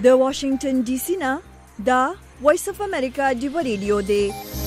د واشنگټن ډي سي نه دا وایس اف امریکا ډیو ریډیو دی.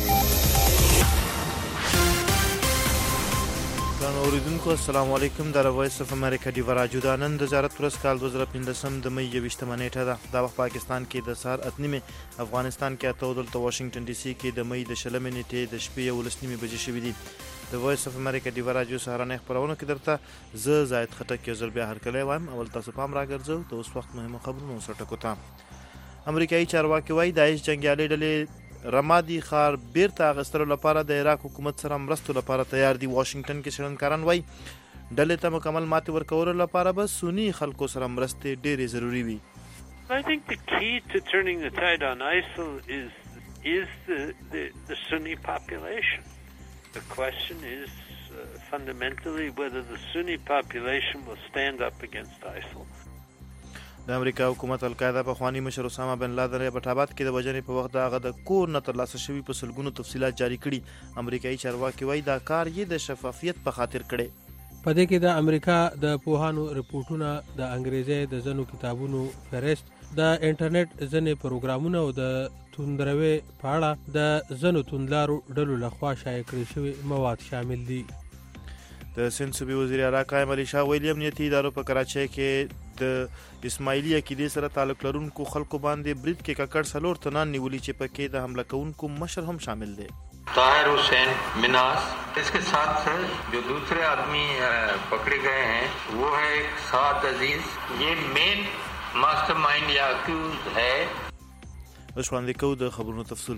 اوریدونکو السلام علیکم. د وایس اف امریکا ډیو راډیو د نن د وزارت ورځ کال 2015 د مې 28 نیټه ده. د وخت پاکستان کې د سهار 8:30، افغانستان کې 8 د واشنگټن ډي سي کې د مې د 20 نیټې د شپې 11:30 بجې شوې دي. د وایس اف امریکا ډیو راډیو سهارنۍ خبرونه کې درته زه زاید خټک یو ځل بیا هرکلی وایم. اول تاسو پام راګرځو د اوس وخت مهمو خبرونو سره ټکو ته. امریکایي چارواکي وایي داعش جنګیالي ډلې رمادي ښار بیرته اخیستلو لپاره د عراق حکومت سره مرستو لپاره تیار دي. واشنگټن کې څېړنکاران وایي ډلې ته مکمل ماتې ورکولو لپاره به سني خلکو سره مرستې ډېرې ضروري وي. I think the key to turning the tide on ISIL is the Sunni population. The question is fundamentally whether the Sunni population will stand up against ISIL. د امریکا حکومت القاعده په خوانی مشر اسامه بن لادن په ابټاباد کې د وژنې په وخت هغه د کور نه ترلاسه شوي په سلګونو تفصیلات جاری کړي. امریکایي چارواکي وایي دا کار یې د شفافیت په خاطر کړي. په دې کې د امریکا د پوهانو رپورټونه، د انګریزي د ځنو کتابونو فهرست، د انټرنیټ ځنې پروګرامونه او د توندروي په اړه د ځنو توندلارو ډلو لخوا شایع کړي شوی مواد شامل دي. د سند صوبې وزیر اعلی قائم علي شاه ویلي امنیتي ادارو په کراچۍ کې د اسماعیلي عقیدې سره تعلق لرونکو خلکو باندې برید کې ککړ 4 تنان نیولي چې پکې د حمله کوونکو مشر هم شامل دی. طاهر حسین مناس इसके साथ जो दूसरे आदमी पकड़े गए हैं वो है एक साद अजीज. ये मेन मास्टरमाइंड या अक्यूज है. اوس وړاندې کوو د خبرونو تفصیل.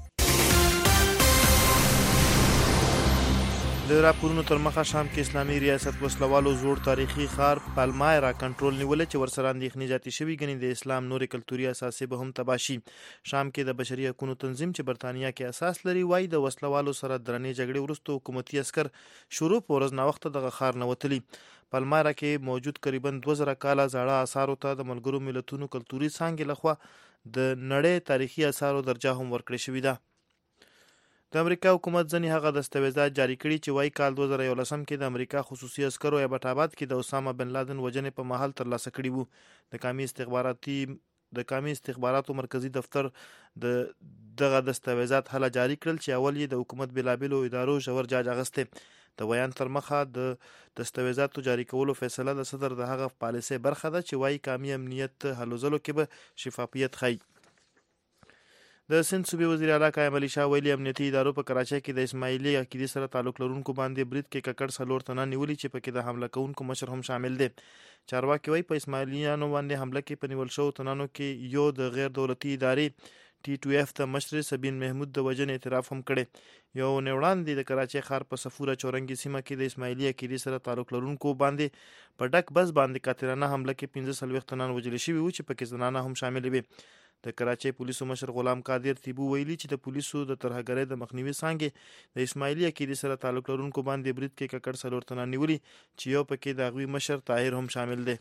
د راپورونو تر مخه شام کې اسلامي ریاست وسلوالو زوړ تاریخي ښار پالمایرا کنټرول نیولې چې ورسره اندېښنې زیاتې شوي ګڼي د اسلام نورې کلتوري اساسې به هم تباه شي. شام کې د بشري حقوقو تنظیم چې برتانیا کې اساس لري وایي د وسلوالو سره درنې جګړې وروسته حکومتي عسکر شروع په ورځ ناوخته دغه ښار نه وتلي. پالمایرا کې موجود تقریبا 2000 کاله زاړه آثارو ته د ملګرو ملتونو کلتوري څانګې لخوا د نړۍ تاریخي آثارو درجه هم ورکړې شوې ده. د امریکا حکومت ځنې هغه دستاویزات جاری کړي چې وایي کال 2011 کې د امریکا خصوصي عسکرو ابټاباد کې د اسامه بن لادن وژنې په مهال ترلاسه کړي وو. د قومي استخباراتو مرکزی دفتر دغه دستاویزات هله جاری کړل چې اول یې د حکومت بلابلو ادارو ژور جاج اغسته. د بیان تر مخه د دستاویزاتو جاری کولو فیصله د صدر د هغه پالیسۍ برخه ده چې وایي قومي امنیت هلو ځلو کې به شفافیت ښیي. د سند صوبې وزیر اعلی قائم علي شاه ویلي امنیتي ادارو په کراچۍ کې د اسماعیلي عقیدې سره تعلق لرونکو باندې برید کې ککړ 4 تنان نیولي چې پکې د حمله کوونکو مشر هم شامل دی. چارواکي وایي په اسماعیلیانو باندې حمله کې په نیول شوو تنانو کې یو د غیر دولتي ادارې T2F د مشر سبین محمود د وژنې اعتراف هم کړی. یو وړاندې د کراچۍ ښار په صفوره چورنګي سیمه کې د اسماعیلي عقیدې سره تعلق لرونکو باندې په ډک بس باندې قاتلانه حمله کې 45 تنان وژل شوي وو چې پکې زنانه هم شامل وي. د کراچۍ پولیسو مشر غلام قادر تیبو ویلي چې د پولیسو د ترهګرۍ د مخنیوي څانګې د اسماعیلي عقیدې سره تعلق لرونکو باندې برید کې ککړ 4 تنان نیولي چې یو پکې د هغوی مشر طاهر هم شامل دی.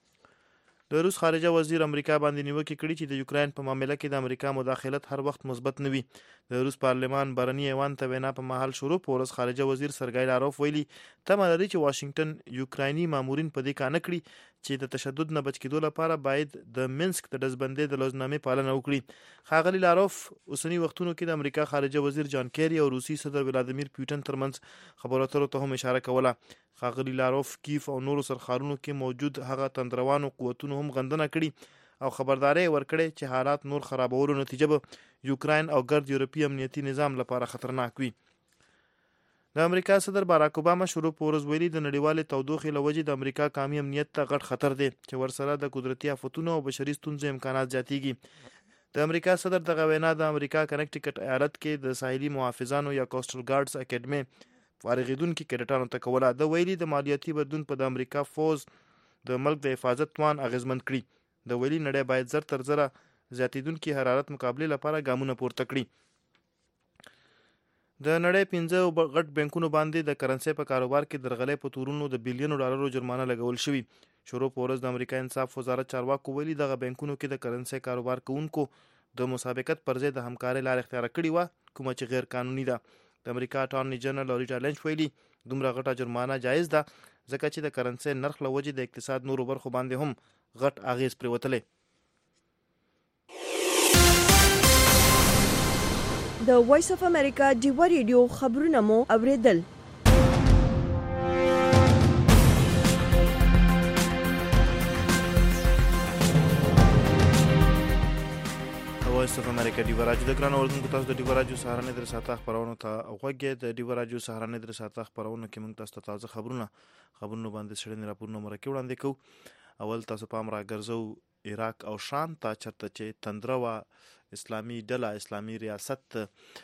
د روس خارجه وزیر امریکا باندې نیوکې کړي چې د یوکراین په معامله کې د امریکا مداخلت هر وخت مثبت نه وي. د روس پارلمان بهرني ایوان ته وینا په محل شروع په ورځ خارجه وزیر سرګای لاروف ویلي تمه لري چې واشنگټن یوکرایني مامورین په دې کار نه کړي چې د تشدد نه بچ کېدو لپاره باید د منسک د ډزبندۍ د لوزنامې پالنه وکړي. ښاغلي لاروف اوسني وختونو کې د امریکا خارجه وزیر جان کیری او روسي صدر ولادیمیر پوتین ترمنځ خبرو اترو ته هم اشاره کوله. ښاغلي لاروف کیف او نورو سرښارونو کې موجود هغه تندروانو قوتونو هم غندنه کړي او خبرداري ورکړي چې حالات نور خرابولو نتیجه به یوکراین او ګرد یورپي امنیتي نظام لپاره خطرناک وي. د امریکا صدر باراک اوباما شروع په ورځ ویلي د نړیوالې تودوخې له وجې د امریکا قومي امنیت ته غټ خطر دی چې ورسره د قدرتي آفتونو او بشري ستونزو امکانات زیاتېږي. د امریکا صدر دغه وینا د امریکا کنیکټیکټ ایالت کې د ساحلي محافظانو یا کوسټل ګارډز اکیډمي فارغیدونکو کیډټانو ته کوله. د ویلي د مالیاتي بدلون په د امریکا فوز د ملک د حفاظت توان اغیزمن کړي. د ویلي نړۍ باید زر تر زره زیاتېدونکي حرارت مقابلې لپاره ګامونه پورته کړي. د نړۍ 15 غټ بانکونو باندې د کرنسۍ په کاروبار کې درغلۍ په تورونو د بلیونو ډالرو جرمانه لګول شوی. شروع په ورځ د امریکا انصاف وزارت چارواکو ویلي دغه بانکونو کې د کرنسۍ کاروبار کوونکو د مسابقت پر ځای د همکارۍ لار اختیار کړې وه کومه چې غیر قانوني ده. د امریکا اټارني جنرال لوریټا لینچ ویلي دومره غټه جرمانه جایز ده ځکه چې د کرنسۍ نرخ له وجې د اقتصاد نورو برخو باندې هم غټ اغیز پرې وتلی. د وایس اف امریکا ډیوا ریډیو خبرونه مو اوریدل. وایس اف امریکا ډیوا راډیو د ګران اوردونکو تاسو د ډیوا راډیو سهارنې در ساته خبرونه ته غوږی د ډیوا راډیو سهارنې در ساته خبرونه کې موږ تاسو ته تازه خبرونه باندې سړنی راپورونه مرکه وړاندې کوو. اول تاسو پام را ګرځو عراق او شام ته چرته چې تندره وا اسلامي ډله اسلامي ریاست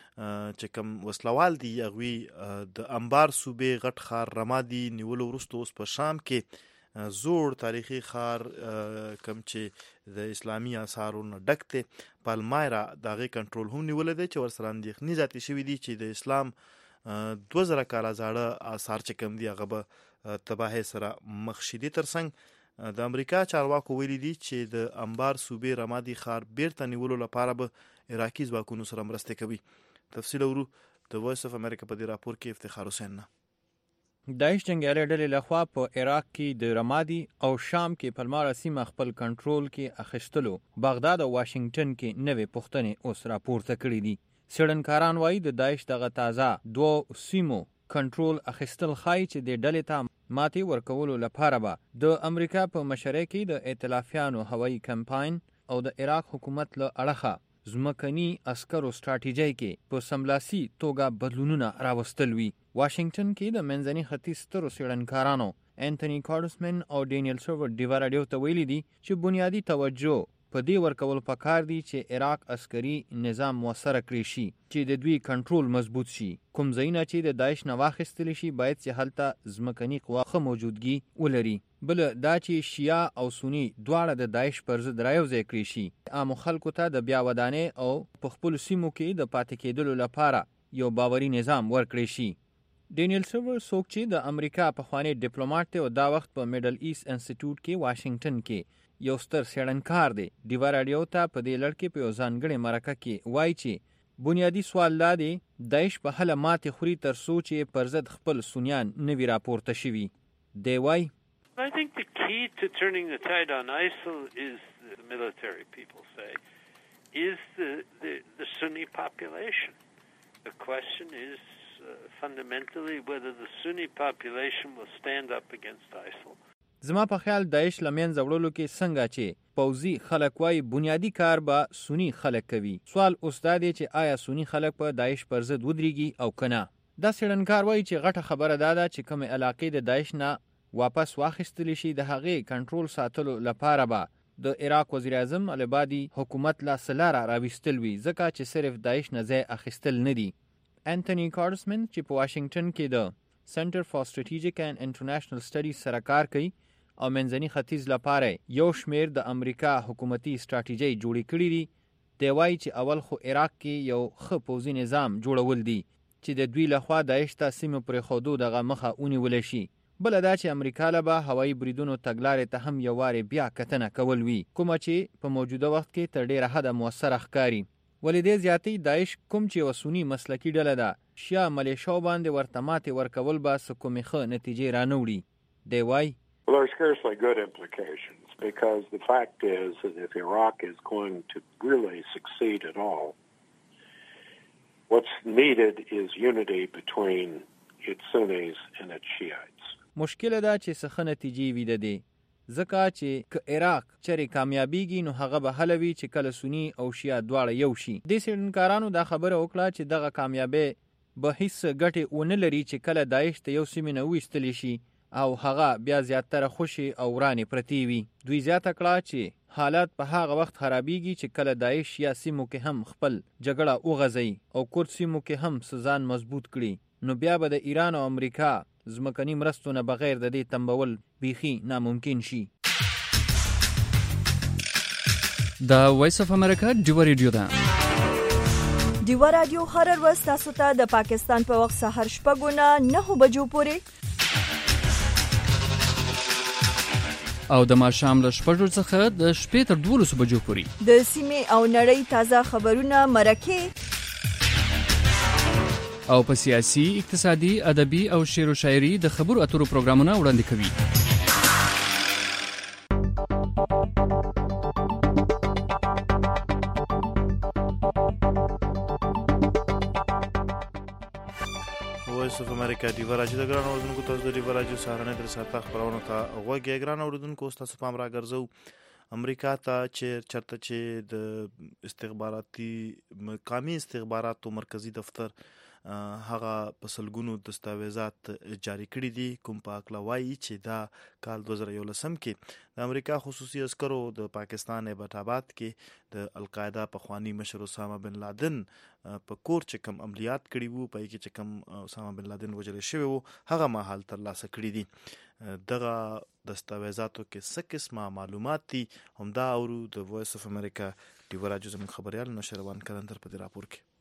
چې کوم وسلوال دي هغوی د انبار صوبې غټ ښار رمادي نیولو وروسته اوس په شام کې زوړ تاریخي ښار کوم چې د اسلامي آثارو نه ډک دی پالمایرا د هغې کنټرول هم نیولی دی چې ورسره اندېښنې زیاتې شوي دي چې د اسلام 2000 کاله زاړه آثار چې کوم دي هغه به تباهۍ سره مخ شي. دې ترڅنګ د امریکا چارواکو ویلي دي چې د انبار صوبې رمادي ښار بیرته نیولو لپاره به عراقي ځواکونو سره مرستې کوي. تفصیل اورو د وایس اف امریکا په دې راپور کې افتخار حسین نه. داعش جنگیالي ډلې لخوا په عراق کې د رمادي او شام کې پلماره سیمه خپل کنټرول کې اخیستلو بغداد او واشنگټن کې نوې پوښتنې اوس راپورته کړي دي. څېړنکاران وایي د داعش دغه تازه دوو سیمو کنټرول اخیستل ښایي چې د ډلې ته ماتې ورکولو لپاره به د امریکا په مشرۍ کې د ائتلافیانو هوایي کمپاین او د عراق حکومت له اړخه ځمکني عسکرو سټراټیجۍ کې په سملاسي توګه بدلونونه راوستل وي. واشنگټن کې د منځني ختیځ سترو څېړنکارانو انټوني کارډسمن او ډینیل سرور ډیوا راډیو ته ویلي دي چې بنیادي توجه په دې ورکول پکار دي چې عراق عسکري نظام موثره کړی شي چې د دوی کنټرول مضبوط شي. کوم ځایونه چې د داعش نه واخیستلی شي باید چې هلته ځمکني قوا ښه موجودګي ولري. بل دا چې شیعه او سني دواړه د داعش پر ضد رايوځای کړي شي. عامو خلکو ته د بیا ودانۍ او په خپلو سیمو کې د پاتې کېدلو لپاره یو باوري نظام ورکړی شي. ډینیل سرور څوک چې د امریکا پخوانی ډیپلوماټ دی او دا وخت په میډل ایست انسټیټیوټ کې واشنگټن کې یو ستر څېړنکار دی، ډیوا راډیو ته په دې لړ کې په یو ځانګړې مرکه کې وایي چې بنیادي سوال دا دی داعش په هله ماتې خوري تر څو چې پر ضد خپل سنیان نه وي راپورته شوي. دی وایي I think the key to turning the tide on ISIL is, the military people say, is the Sunni population. The question is fundamentally whether the Sunni population will stand up against ISIL. زما په خیال داعش له منځه وړلو کې څنګه چې پوځي خلک وایي بنیادي کار به سني خلک کوي. سوال اوس دا دی چې آیا سني خلک په داعش پر ضد ودرېږي او که نه. دا څېړنکار وایي چې غټه خبره دا ده چې کومې علاقې د داعش نه واپس واخیستلی شي د هغې کنټرول ساتلو لپاره به د عراق وزیر اعظم العبادي حکومت لا څه لاره راویستل وي ځکه چې صرف داعش نه ځای اخیستل نه دي. انټوني کارډسمن چې په واشنگټن کې د سنټر فار سټریټیجیک اینڈ انټرنیشنل سټډیز سره کار کوي او منځني ختیځ لپاره یو شمیر د امریکا حکومتي سټراټیجۍ جوړې کړي دي. دی وایي چې اول خو عراق کې یو ښه پوځي نظام جوړول دي چې د دوی لخوا داعش ته سیمې پرېښودو دغه مخه ونیولی شي. بله دا چې امریکا له به هوایي بریدونو تګلارې ته هم یو وارې بیا کتنه کول وي کومه چې په موجوده وخت کې تر ډېره حده مؤثره ښکاري. ولې دې زیاتې داعش کوم چې یوه سني مسلکي ډله ده شیعه ملیشاو باندې ورته ماتې ورکول به څه کومې ښه نتیجې رانه وړي. دی وایي Well, there are scarcely good implications because the fact is that if Iraq is going to really succeed at all, what's needed is unity between its Sunnis and its Shiites. مشکل دا چې څه ښه نتیجې وي د دې ځکه چې که عراق چرې کامیابیږي نو هغه به هله وي چې کله سني او شیعه دواړه یو شي. دې څېړنکارانو دا خبره وکړه چې دغه کامیابۍ به هیڅ ګټې ونه لري چې کله داعش ته یو سیمې نه ویستلی شي او هغه بیا زیاتره خوشي او ورانې پرتې وي. دوی زیاته کړه چې حالات په هغه وخت خرابیږي چې کله داعش یا سیمو کې هم خپل جګړه وغځوي او کورد سیمو کې هم ځان مضبوط کړي نو بیا به د ایران او امریکا ځمکني مرستو نه بغیر د دې تمبول بیخي ناممکن شي. دا وایس اف امریکا ډیوا ریډیو ده. ډیوا راډیو هر ورځ تاسو ته د پاکستان په وخت سهار 9:09 بجو پورې او د ماښام له 6 څخه د شپې تر 12 بجو پورې د سیمې او نړۍ تازه خبرونه مرکه او په سیاسي، اقتصادي، ادبي او شعر و شاعري د خبرو اترو پروګرامونه وړاندې کوي. وایس اف امریکا دی ورایجو د ګران اوردونکو تاسو د دی ورایجو سهارنه در ساته خبرونه ته وګورئ. ګران اوردونکو تاسو پام را ګرځو امریکا ته چرته چې د استخباراتي مقامی استخباراتو مرکزی دفتر هغه په سلګونو دستاویزات جاری کړي دي، کوم په اکلا وایي چې دا کال 2011 کې د امریکا خصوصي عسکرو د پاکستان ایبټ آباد کې د القاعده پخوانی مشر اسامه بن لادن په کور چې کوم عملیات کړي وو، په کې چې کوم اسامه بن لادن وژل شوی وو، هغه مهال ترلاسه کړي دي. دغه دستاویزاتو کې څه قسمه معلومات دي همدا اورو د وایس اف امریکا دی ورایجو زموږ خبريال نشروان کلندر په دې راپور کې.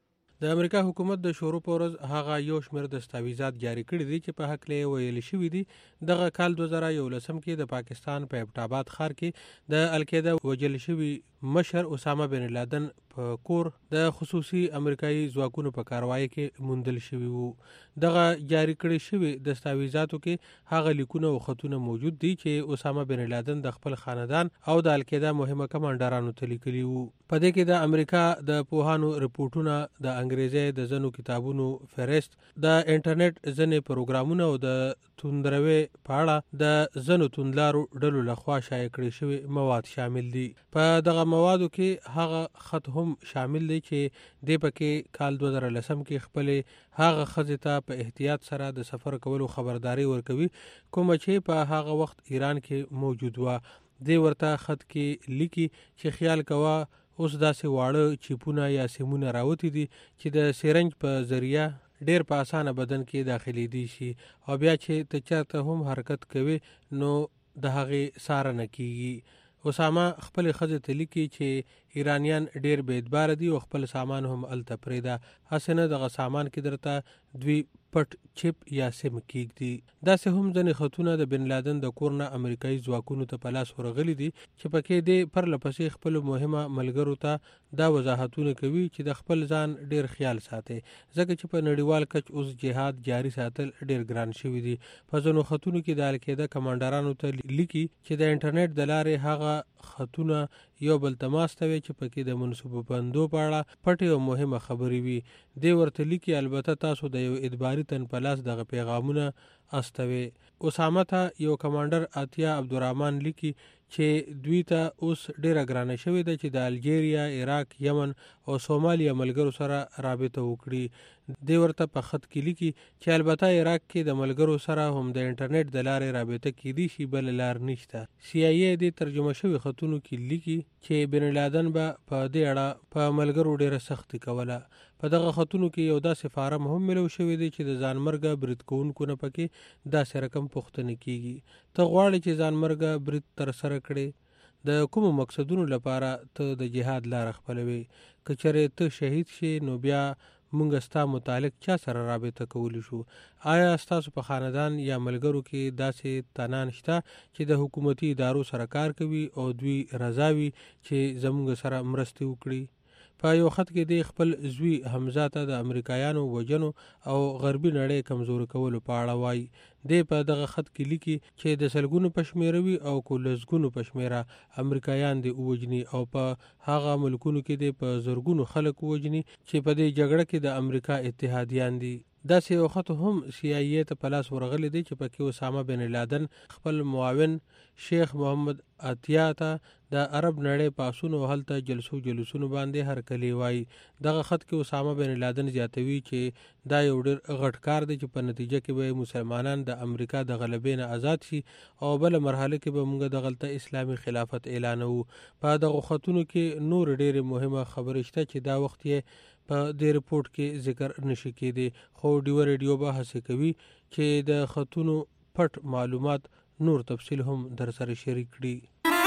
د امریکا حکومت د شروع په ورځ هغه یو شمېر دستاویزات جاری کړي دي چې په حق له ویل شوی دي دغه کال 2011 کې د پاکستان په ایبټ آباد ښار کې د القاعده وژل شوی مشر اسامه بن لادن په کور د خصوصي امریکایي ځواکونو په کاروایی کې موندل شوی وو. دغه جاری کړي شوی دستاویزاتو کې هغه لیکونه او خطونه موجود دي چې اسامه بن لادن د خپل خاندان او د القاعده مهمه کمانډرانو ته لیکلي وو. په دې کې د امریکا د پوهانو رپورټونه، د انګریزي د زنو کتابونو فهرست، د انټرنیټ ځنې پروګرامونه او د توندروي په اړه د زنو توندلارو ډلو لخوا شایع کړي شوی مواد شامل دي. په دغه موادو کې هغه خط هم شامل دی چې د پکې کال 2010 کې خپل هغه خزه ته په احتیاط سره د سفر کولو خبرداري ورکوي کوم چې په هغه وخت ایران کې موجود و. د ورته خط کې لیکي چې خیال کوا اوس داسې واړه چیپونه یا سیمونه راوتی دي چې د سیرنج په ذریعہ ډیر په اسانه بدن کې داخلي دي شي او بیا چې ته چرته هم حرکت کوي نو د هغه سار نه کیږي. اسامه خپل خزه ته لیکي چې ایرانیان ډیر بيدبار دي او خپل سامان هم الته پریدا، حسنه دغه سامان کې درته دوی پټ چپ یا سیم کیږي. دا سه هم ځنې خطونه د بن لادن د کورنا امریکایي ځواکونو ته پلاس ورغلي دي چې پکې د پر لپسې خپل مهمه ملګرو ته دا وضاحتونه کوي چې د خپل ځان ډیر خیال ساتي ځکه چې په نړیوال کچ اوس جهاد جاری ساتل ډیر ګران شوی دي. په ځنو خطونو کې د القاعده کمانډرانو ته لیکي چې د انټرنیټ د لارې هغه خطونه یو بل تماستوي چې پکې د منسوبو بندو په اړه پټي او مهمه خبري وي. د ورته لیکي البته تاسو د یو ادباري تن پلاس دغه پیغامونه استوي. اسامه ته یو کمانډر عطیه عبدالرحمن لیکي چې دوی ته اوس ډیره ګرانه شوې ده چې د الجیریا، عراق، یمن او سومالیا ملګرو سره رابطه وکړي. د ورته په خط کې لیکي چې البته عراق کې د ملګرو سره هم د انټرنیټ د لارې رابطه کیدی شي بل لار نشته. سی آی ای د ترجمه شوی خطونو کې لیکي چې بن لادن به په دې اړه په ملګرو ډیره سختی کوله. په دغه خطونو کې یو داسې فارم هم ملو شوی دی چې د ځانمرګه برید کوونکو نه پکې داسې رقم پوښتنه کیږي. ته غواړې چې ځانمرګه برید تر سره کړې، د کوم مقصدونو لپاره ته د جهاد لار خپلوي، کچره ته شهید شي نو بیا مونږ ستا متعلق چا سره رابطه کولی شو؟ آیا ستاسو په خاندان یا ملګرو کې داسې تنان شته چې د حکومتي ادارو سره کار کوي او دوی رضاوي چې زموږ سره مرسته وکړي؟ په یو خط کې د خپل زوی حمزه ته د امریکایانو وجنو او غربي نړۍ کمزور کولو په اړه وایي. د په دغه خط کې لیکي چې د سلګونو پښمیروي او کولزګونو پښمیرا امریکایان د اوجني او په هغه ملکونو کې د په زرګونو خلک وجني چې په دې جګړه کې د امریکا اتحادیان دي. دا سی یو خط هم سی آی ای ته پلاس ورغلی دی چې پکې اسامه بن لادن خپل معاون شیخ محمد عطیه ته د عرب نړۍ پاسونو هلته جلسونو باندې هر کلی وای. دغه خط کې اسامه بن لادن زیاتوي چې دا یو ډېر غټ کار دی چې په نتیجه کې به مسلمانان د امریکا د غلبې نه آزاد شي او بل مرحله کې به موږ د غلطه اسلامي خلافت اعلانو. په دغه خطونو کې نور ډېر مهمه خبره شته چې دا وخت یې په دې رپورت کې ذکر نشي کېدی، خو ډیو ریډیو به هڅه کوي چې د خطونو پټ معلومات نور تفصیل هم در سره شریک کړي.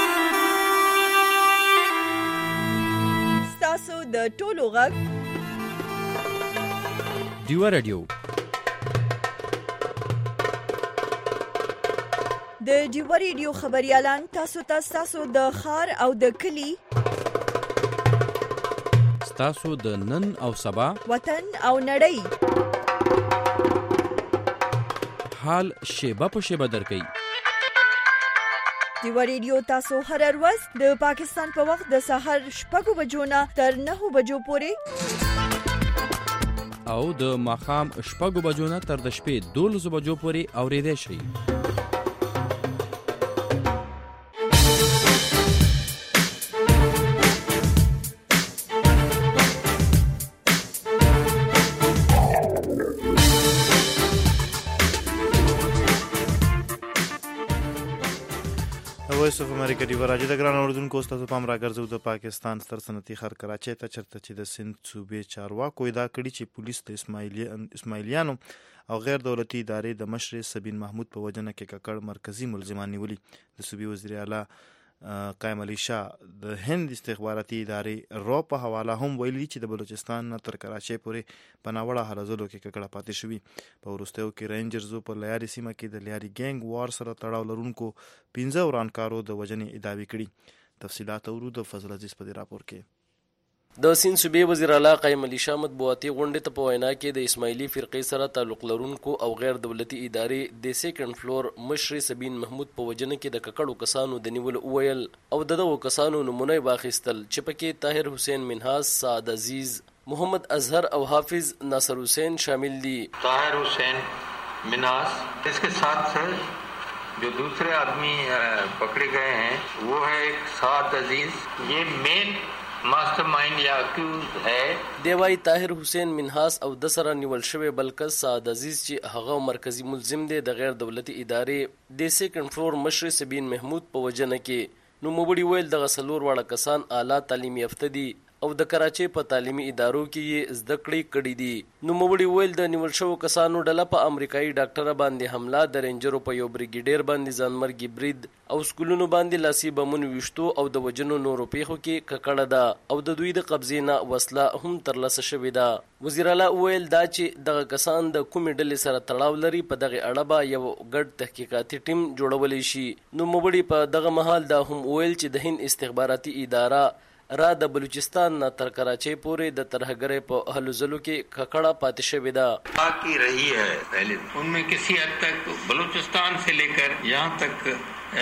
ستاسو د ټولو غږ ډیو ریډیو د ډیو ریډیو خبريالان تاسو د خار او د کلی تاسو د نن او سبا وطن او نړۍ حال شیبه په شیبه درکې. ډیو ریډیو تاسو هر ورځ د پاکستان په وخت د سحر 6 بجو نه تر 9 بجو پورې او د ماښام 6 بجو نه تر د شپې 12 بجو پورې اوریدای شئ. وایس اف امریکا دی راځي د ګران اوردونکو ستاسو پام راګرځو د پاکستان ستر صنعتي ښار کراچۍ ته چرته چې د سند صوبې چارواکو ادعا کړې چې پولیس د اسماعیلیانو او غیر دولتي ادارې د مشر سبین محمود په وجنه کې ککړ مرکزی ملزمان نیولي. د صوبې وزیر اعلی قائم علي شاه د هند استخباراتي ادارې رو په حواله هم ویلي چې د بلوچستان تر کراچۍ پورې په ناوړه حالاتو کې ککړه پاتې شوي. په وروستیو کې رینجرزو په لیاري سیمه کې د لیاري ګینګ وار سره تړاو لرونکو 15 ورانکارو د وجنې ادعاوې کړي. تفصیلات اورو د فضل عزیز په راپور کې. د سند صوبې وزیر اعلی قائم علي شاه مطبوعاتي غونډې ته په وینا کې د اسماعیلي فرقې سره تعلق لرونکو او غیر دولتي ادارې د سیکنډ فلور مشر سبین محمود په وجنه کې د ککړو کسانو د نیول ویل او دغه کسانو نمونه واخیستل چې پکې طاهر حسین منهاس، سعد عزیز، محمد اظهر او حافظ ناصر حسین شامل دي. طاهر حسین منهاس इसके साथ जो दूसरे आदमी पकड़े गए हैं वो है एक साद अजीज. ये मेन ماسٹر مائنڈ یا اکیوز ہے. دیوای طاهر حسین منهاس او د سره نیول شوی بلکې سعد عزیز چې هغه مرکزی ملزم دی د غیر دولتي ادارې د سیکنډ فلور مشر سبین محمود په وجنه کې. نو مبړي ویل د غسلور واړه کسان اعلی تعلیمي یافته دي او د کراچۍ په تعلیمي ادارو کې یې زده کړې کړې دي. نو مبړي ویل د نیول شوو کسانو ډله په امریکایي ډاکټر باندې حمله، د رینجرو په یو بریګیډیر باندې ځانمرګي برید او سکولونو باندې لاسي بمون وشتو او د وجنو نورو پیښو کې ککړه ده او د دوی د قبضې نه وسله هم ترلاسه شوې ده. وزیر اعلی ویل دا چې دغه کسان د کومې ډلې سره تړاو لري په دغه اړه به یو ګډ تحقیقاتي ټیم جوړولی شي. نو مبړي په دغه مهال دا هم ویل چې د هند استخباراتي اداره را د بلوچستان نه تر کراچۍ پورې د ترهګرۍ په هلو ځلو کې ککړه پاتې شوې ده. باقی رہی ہے پہلے ان میں کسی حد تک بلوچستان سے لے کر یہاں تک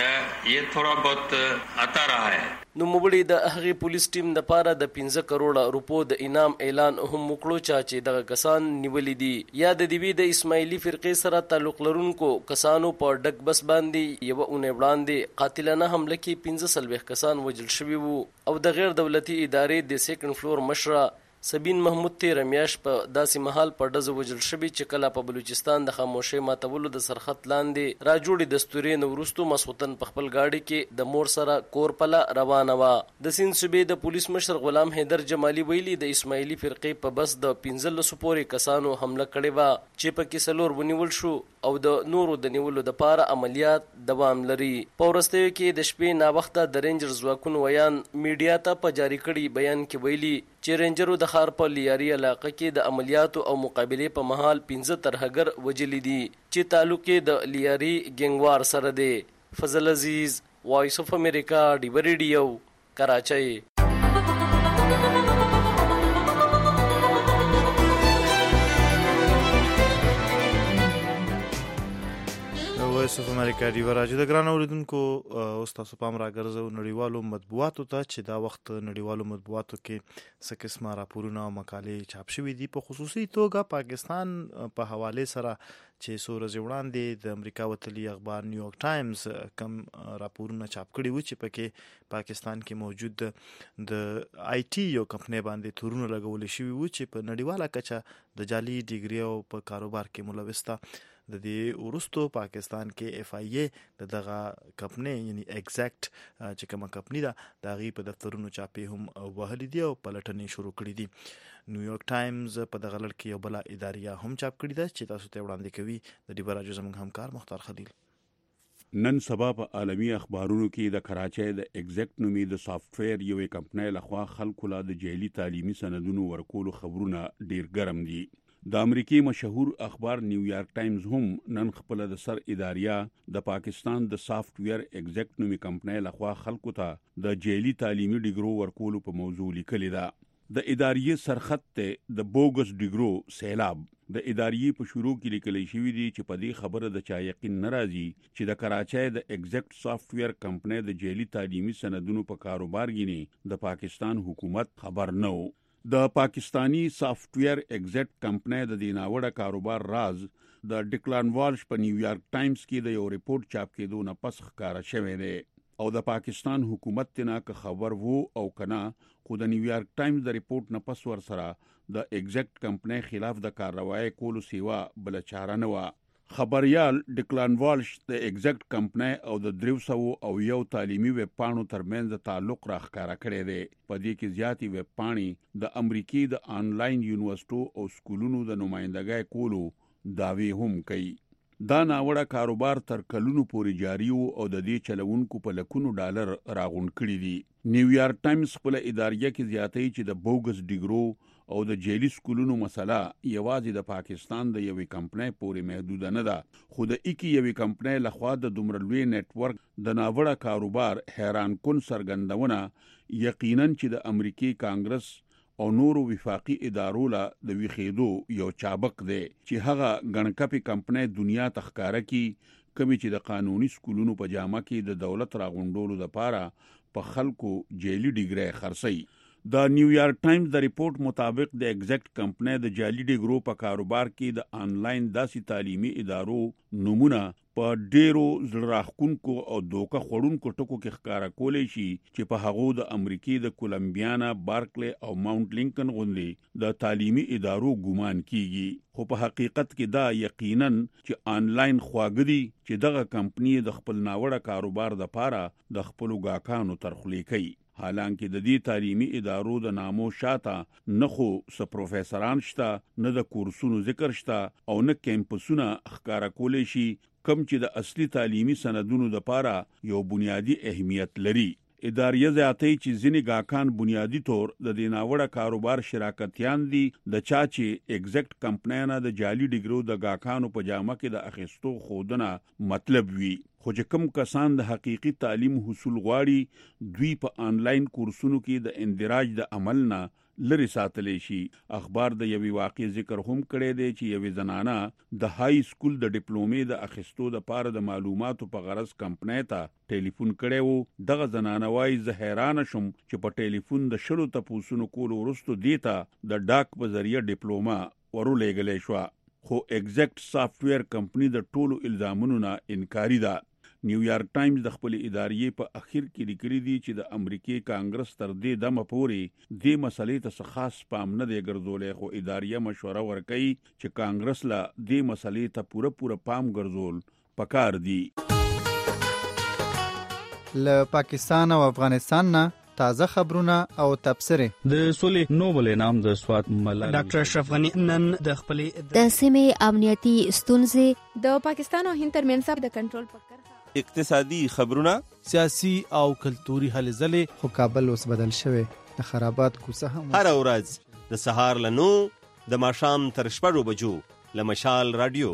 یہ تھوڑا بہت آتا رہا ہے. نو مبړي د هغې پولیس ټیم د پاره د 15 کروڑه روپو د انعام اعلان هم وکړو چې دغه کسان نیولي دي. یا د دوی د اسماعیلي فرقې سره تعلق لرونکو کسانو په ډک بس باندې یو اونۍ وړاندې قاتلانه حمله کې 15 کسان وژل شوي وو او د غیر دولتي ادارې د سیکنډ فلور مشره سبین محمود تیر میاش په داسې محل په ډزو وژل شوی چې کله په بلوچستان د خاموشۍ ماتولو د سرخط لاندې را جوړې دستورې نه وروستو مسعودن په خپل گاډي کې د مور سره کورپله روانه وه. د سند صوبې د پولیس مشر غلام حیدر جمالي ویلي د اسماعیلي فرقې په بس د 15 پورې کسانو حمله کړې وه چې پکې 4 ونیول شو او د نورو د نیولو دپاره عملیات دوام لري. په وروستیو کې د شپې ناوخته د رینجر ځواکونو ویان میډیا ته په جاري کړي بیان کې ویلي چې رینجرو د ښار په لیاري علاقه کې د عملیاتو او مقابلې په مهال 15 ترهګر وجلی دي چې تعلق یې د لیاري ګینګوار سره دی. فضل عزیز، وایس اف امریکا، ډیو ریډیو، کراچۍ. وایس اف امریکا دی راځي د ګران اوریدونکو اوس تاسو پام راګرځو نړیوالو مطبوعاتو ته چې دا وخت نړیوالو مطبوعاتو کې څه قسمه راپورونه او مقالې چاپ شوي دي. په خصوصي توګه پاکستان په حواله سره چې څو ورځې وړاندې د امریکا وتلي اخبار نیویارک ټایمز کم راپورونه چاپ کړي وو چې پکې پاکستان کې موجود د آی ټي یو کمپنۍ باندې تورونه لګول شوي وو چې په نړیواله کچه د جعلي ډیګري او په کاروبار کې ملوث ده. د دې وروستو پاکستان کې اف آی ای دغه کمپنۍ یعنی ایگزیکټ چې کومه کمپنۍ ده د هغې په دفترونو چاپې هم وهلي دي او پلټنې شروع کړي دي. نیویارک ټایمز په دغه لړ کې یو بله اداریه هم چاپ کړې ده چې تاسو ته وړاندې کوي د ډیبا راډیو زموږ همکار مختار خلیل. نن سبا په عالمی اخبارونو کې د کراچۍ د ایگزیکټ نومي د سافټویر یوې کمپنۍ لخوا خلکو له د جعلي تعلیمي سندونو ورکولو خبرونه ډیر ګرم دي. د امریکای مشهور اخبار نیویارک ټایمز هم نن خپل د سر اداریه د پاکستان د سافټویر ایگزیکټ نومي کمپنۍ لخوا خلکو ته د جعلي تعلیمي ډیګرو ورکولو په موضوع لیکلې ده. د اداریې سرخط ته د بوګس ډیګرو سیلاب. د اداریې په شروع کې لیکل شوی دی چې په دې خبره د چا یقین ناراضي چې د کراچۍ د ایگزیکټ سافټویر کمپنۍ د جعلي تعلیمي سندونو په کاروبار کې د پاکستان حکومت خبر نه و. د پاکستانی سافټویر ایگزیکټ کمپنۍ د دیناوړه کاروبار راز د ډیکلان والش په نیویارک ټایمز کې د یو ریپورت چاپ کېدو نه پس ښکاره شوی دی او د پاکستان حکومت تینا که خبر وو او کنا خو د نیویارک ټایمز د ریپورت نه پس ور سره د ایگزیکټ کمپنۍ خلاف د کاروایی کولو سیوا بل چاره نه و. خبريال ډیکلان والش د ایگزیکټ کمپنۍ او د 300 او یو تعلیمي ویب پاڼو ترمنځ تعلق راښکاره کړی دی. په دې کې زیاتې ویب پاڼې د امریکای د آنلاین یونیورسيټو او سکولونو د نمائندګۍ کولو داوی هم کوي. دا ناوړه کاروبار تر کلونو پورې جاری او د دې چلوونکو په لکونو ډالر راغونډ کړي دي. نیویارک ټایمز خپل اداریه کې زیاتې چې د بوګس ډیګرو او د جیلی سکولونو مسله یوازې د پاکستان د یوې کمپنۍ پورې محدود نه ده، خو د اکی یوې کمپنۍ لخوا د دومره لوی نت ورک د ناوړه کاروبار حیران کن څرګندونه یقینا چې د امریکای کانګرس او نورو وفاقي ادارو له د ویخېدو یو چابک دی چې هغه ګڼکپي کمپنۍ دنیا ته ښکاره کی کومې چې د قانوني سکولونو په جامه کې د دولت راغونډولو لپاره په خلکو جیلی ډیګری خرڅي. د نیویارک ټایمز د ریپورت مطابق د ایگزیکټ کمپنۍ د جعلي ډیګرو په کاروبار کې د آنلاین داسې تعلیمي ادارو نمونه په ډیرو زړراښکونکو او دوکه خوړونکو ټکو کې ښکارا کولی شي چې په هغو د امریکای د کولمبیانا، بارکلی او ماونټ لینکن غوندې د تعلیمي ادارو ګومان کیږي، خو په حقیقت کې دا یقینا چې آنلاین خواږه دي چې دغه کمپنی د خپل ناوړه کاروبار لپاره د خپل ګاکانو ترخلی کوي. حالانکه د دې تعلیمي ادارو د نامو شاته نه خو س پروفیسوران شته، نه د کورسونو ذکر شته او نه کیمپسونه ښکارا کولی شي کم چې د اصلي تعلیمي سندونو لپاره یو بنیادی اهمیت لري. اداریه زیاتې چې ځینې ګاکان بنیادی طور د دیناوړه کاروبار شراکتیان دي د چا چې ایگزیکټ کمپنۍ نه د جعلي ډیګرو د ګاکانو په جامه کې د اخیستو خودنه مطلب وي، خو چې کم کسان د حقيقي تعلیم حصول غواړي دوی په آنلاین کورسونو کې د اندراج د عمل نه لري ساتلی شي. اخبار د یوې واقع ذکر هم کړی دی چې یوې زنانه د های سکول د ډیپلومې د اخیستو لپاره د معلوماتو په غرض کمپنۍ ته ټلیفون کړی وو. دغه زنانه وايي زه حیران شم چې په ټلیفون د شلو تپوسونو کولو وروسته دیتا د ډاک په ذریعہ ډیپلوما ورولېږلی شو، خو ایگزیکټ سافټویر کمپنی د ټولو الزامونو نه انکاری ده. نیویارک ټایمز د خپل ادارې په اخر کې لیکلي دي چې د امریکای کانګرس تر دې دمه پورې دې مسلې ته خاص پام نه دی ګرځولې، خو ادارې مشوره ورکوي چې کانګرس لا دې مسلې ته پوره پام ګرځول پکار دي. له پاکستان او افغانستان نه تازه خبرونه او تبصره. د سولې نوبل انعام د سوات ملالۍ ډاکټر اشرف غنی نن د خپلې د سیمې امنیتي ستونزې د پاکستان او هند ترمنځ د کنټرول په کرښه، اقتصادي خبرونه، سیاسي او کلتوري هلې ځلې. خو کابل اوس بدل شوی، د خرابات کوڅه هم هر ورځ د سهار له 9 د ماښام تر 6 بجو له مشال رادیو.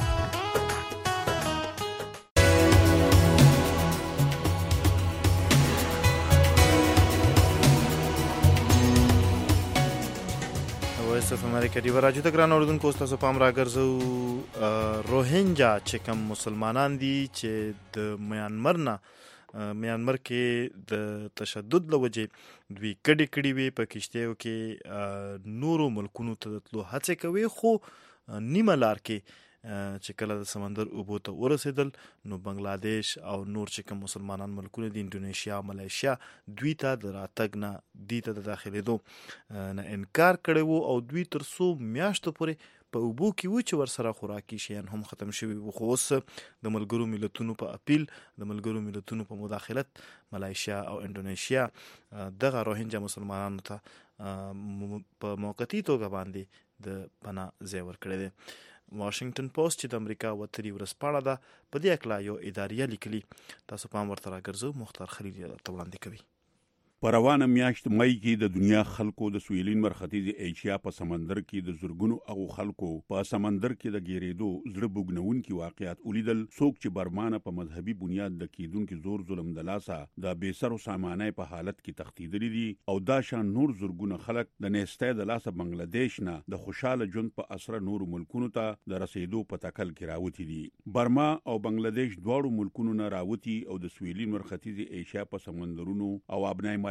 وایس اف امریکا دی راجو ته ګران اوردونکو تاسو پام راګرځو. روهینجا چې کوم مسلمانان دي چې د میانمار کې د تشدد لوجې دوی کډې وي په کشتیو کې نورو ملکونو ته تلو هڅه کوي، خو نیمه لار کې چې کله د سمندر اوبو ته ورسېدل نو بنگلاديش او نور چې کوم مسلمانان ملکونه دي انډونیشیا، ملایشیا، دوی ته د راتګ نه دي ته د داخلېدو نه انکار کړی وو او دوی تر څو میاشتو پورې په اوبو کې و چې ورسره خوراکي شیان هم ختم شوي وو. خو اوس د ملګرو ملتونو په اپیل، د ملګرو ملتونو په مداخلت ملایشیا او انډونیشیا دغه روهینجا مسلمانانو ته په موقتی توګه باندې د پناه ځای ورکړی دی. واشنگټن پوسټ چې د امریکا وتري ورسپاړه ده په دې اکلا یو اداریه لیکلي، تاسو پام ورته راګرځو. مختار خلیل ته وړاندې کوي. په روانه میاشت مئی کې د دنیا خلکو د سویلین مرختیزي ایشیا په سمندر کې د زرګونو او خلکو په سمندر کې د ګیریدو زړه بوګنونکي واقعیات ولیدل. څوک چې برمانه په مذهبي بنیاد د کیدونکو زور ظلم د لاسه د بیسرو سامانه په حالت کې تختیدلې دي او دا شان نور زرګونه خلک د نېستۍ د لاسه بنگلاديش نه د خوشاله ژوند په اسره نور ملکونو ته د رسیدو په تکل کې راوتی دي. برما او بنگلاديش دواړو ملکونو نه راوتی او د سویلین مرختیزي ایشیا په سمندرونو او ابنای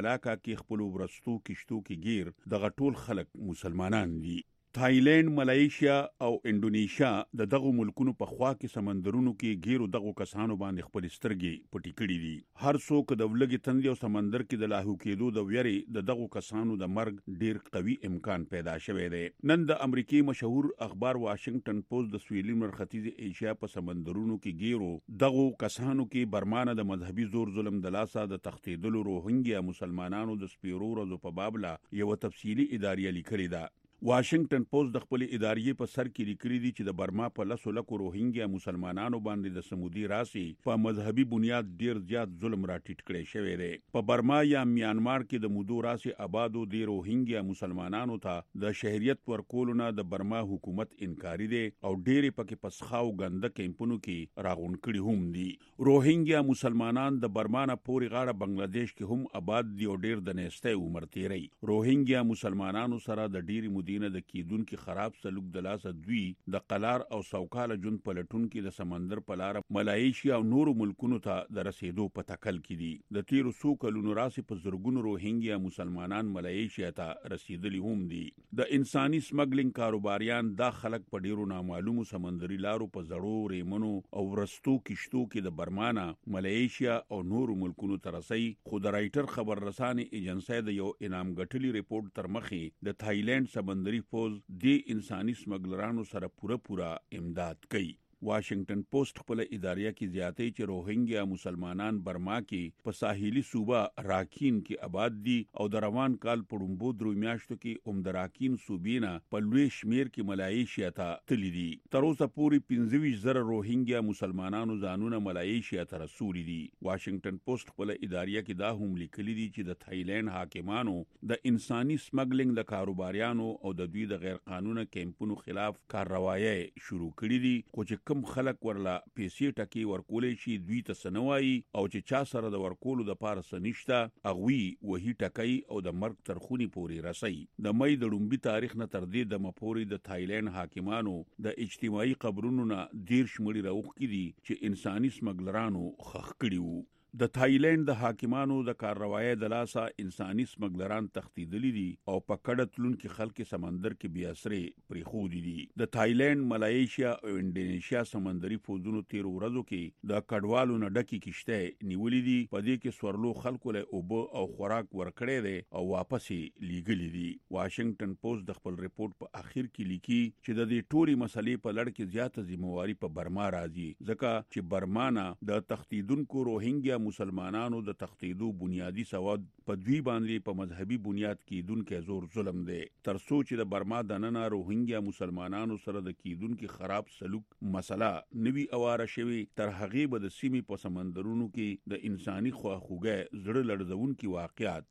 ملاکا کې خپل ورستو کشتو کې گیر دغه ټول خلک مسلمانان دي. تایلند، ملایشیا او انډونیشیا د دغه ملکونو په خوا کې سمندرونو کې ګیرو دغه کسانو باندې خپل سترګې پټې کړې دي. هر څوک د ولګي تندې او سمندر کې د لاهو کېدو د ویرې د دغه کسانو د مرګ ډیر قوي امکان پیدا شوی دی. نن د امریکای مشهور اخبار واشنگټن پوسټ د سویلي مرختیز ایشیا په سمندرونو کې ګیرو دغه کسانو کې برمانه د مذهبي زور ظلم د لاسه د تختیدلو روهینګیا مسلمانانو د سپیرو ورځو په بابله یو تفصیلی اداریه لیکلې ده. واشنگټن پوسټ د خپل ادارې په سر کې لیکلي دي چې د برما په 10 لکو روهینګیا مسلمانانو باندې د سمودي راسي په مذهبي بنیاد ډیر زیات ظلم راټیټ کړی شوی دی. په برما یا میانمار کې د مودو راسي آبادو د روهینګیا مسلمانانو ته د شهریت ورکولو نه د برما حکومت انکاري دی او ډېرې پکې پسخاو غنده کیمپونو کې راغون کړي هم دي. روهینګیا مسلمانان د برما نه پورې غاړه بنگلاديش کې هم آباد دي او ډیر د نېستۍ عمر تیری. روهینګیا مسلمانانو سره د ډېری مدینه د کیدونکو خراب سلوک د لاسه دوی د قلار او سوکاله جون پلټون کې د سمندر په لار ملایشیا او نورو ملکونو ته د رسیدو په تکل کې دي. د تیرو څو کلونو راسي په زرګونو روهینګیا مسلمانان ملایشیا ته رسیدلی هم دي. د انساني سمګلینګ کاروباریان دا خلک په ډیرو نامعلومو سمندري لارو په زړو ریمنو او ورستو کشتو کې د برمانا ملایشیا او نورو ملکونو ته رسي. خو د رائټر خبر رسانې ایجنسی د یو انعام ګټلي ریپورت تر مخې د تایلند سمندري فوز د انساني سمګلرانو سره پوره امداد کوي. واشنگټن پوسټ خپل ادارې کې زیاتې چې روهینګیا مسلمانان برما کې په ساحلي صوبه راکین کې آباد دي او د روان کال په ډومبو درو میاشتو کې د راکین صوبې نه په لوی شمیر کې ملایشیا ته تللی دي. تر اوسه پورې 25,000 روهینګیا مسلمانانو ځانونه ملایشیا ته رسولي دي. واشنگټن پوسټ خپل ادارې کې دا هم لیکلي دي چې د تایلند حاکمانو د انساني سمګلینګ د کاروباریانو او د دوی د غیر قانوني کیمپونو خلاف کاروایی شروع کړې دي. خو چې کم خلک ورلا پیسې ټکی ورکولې شي دوی ته سنوي او چې چا سره د ورکولو د پاره سنشتا اغوي وਹੀ ټکی او د مرګ ترخونی پوری رسي. د مې د لومبي تاریخ نه تر دې د مپوري د تایلند حاکمانو د اجتماعي قبرونو نه ډیر شمړي راوخ کړي چې انساني سمګلرانو خخ کړي وو. د تایلند د حاکمانو د کاروایی د لاسه انساني سمګلران تختیدلی دي او په کډه تلونکي خلک سمندر کې بیا سره پریخودي دي. د تایلند، ملایشیا او انډونیشیا سمندري فوجونو تیر ورځو کې د کډوالو نه ډکی کشته نیولې دي. په دې کې سورلو خلکو له اوبه او خوراک ورکړي دي او واپس لیږلي دي. واشنگټن پوسټ د خپل ریپورت په اخر کې لیکي چې د دې ټولي مسلې په لړ کې زیاته ذمہواری په برما راځي ځکه چې برمانا د تختیدونکو روهینګیا مسلمانانو د تختیدو بنیادی سواد په دوی باندې په مذهبي بنیاد کې دونکو زور ظلم دی. تر څو چې د برما د نن روهینګیا مسلمانانو سره د کیدونکو خراب سلوک مسله نوی اواره شوی تر هغه به د سیمې په سمندرونو کې د انساني خواخوږه زړه لړزونکي واقعات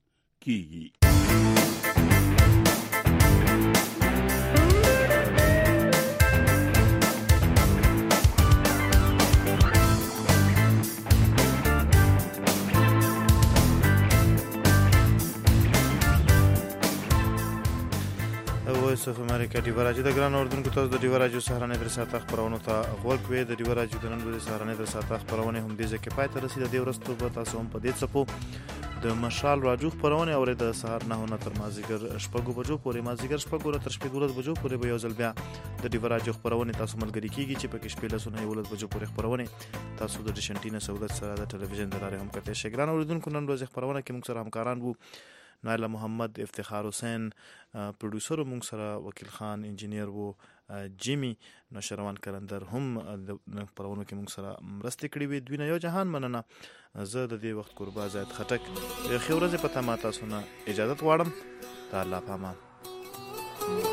کیږي. وایس اف امریکا ډیوا راډیو د ګران اردوونکو تاسو د ډیوا راډیو سهارنۍ در ساعت خبرونه ته غوږ وې. د ډیوا راډیو د نن ورځې سهارنۍ در ساعت خبرونه هم دې ځکه پای ته رسیدي. د ورځې په تاسو هم په دې څپو د مشال راډیو خبرونه اوري د سهار نه نه تر مازیګر شپږو بجو پورې مازیګر شپږو تر شپږو بجو پورې به یو ځل بیا د ډیوا راډیو خبرونه تاسو ملګری کیږي چې په کې شپې له سونه یو بجو پورې خبرونه تاسو د ډیشنټینا سہولت سره د ټلویزیون د لارې هم کته شي. ګران اردوونکو نن ورځې خبرونه کې موږ سره همکاران وو نایلا محمد، افتخار حسین، پروډوسر موږ سره وکیل خان، انجینیر وو جیمی، نشروان کلندر هم د خبرونو کې موږ سره مرسته کړې وي. دوی نه یو جهان مننه. زه د دې وخت قربا زید خټک د خورزه په تمه تاسو نه اجازه غواړم. د الله په امان.